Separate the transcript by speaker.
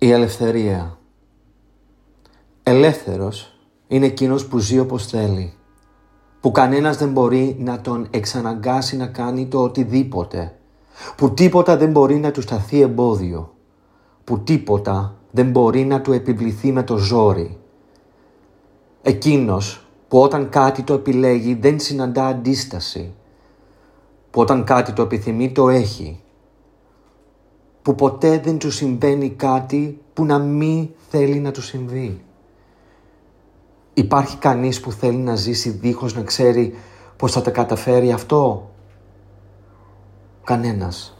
Speaker 1: Η ελευθερία. Ελεύθερος είναι εκείνος που ζει όπως θέλει, που κανένας δεν μπορεί να τον εξαναγκάσει να κάνει το οτιδήποτε, που τίποτα δεν μπορεί να του σταθεί εμπόδιο, που τίποτα δεν μπορεί να του επιβληθεί με το ζόρι. Εκείνος που όταν κάτι το επιλέγει δεν συναντά αντίσταση, που όταν κάτι το επιθυμεί το έχει, που ποτέ δεν του συμβαίνει κάτι που να μην θέλει να του συμβεί. Υπάρχει κανείς που θέλει να ζήσει δίχως να ξέρει πως θα τα καταφέρει αυτό? Κανένας.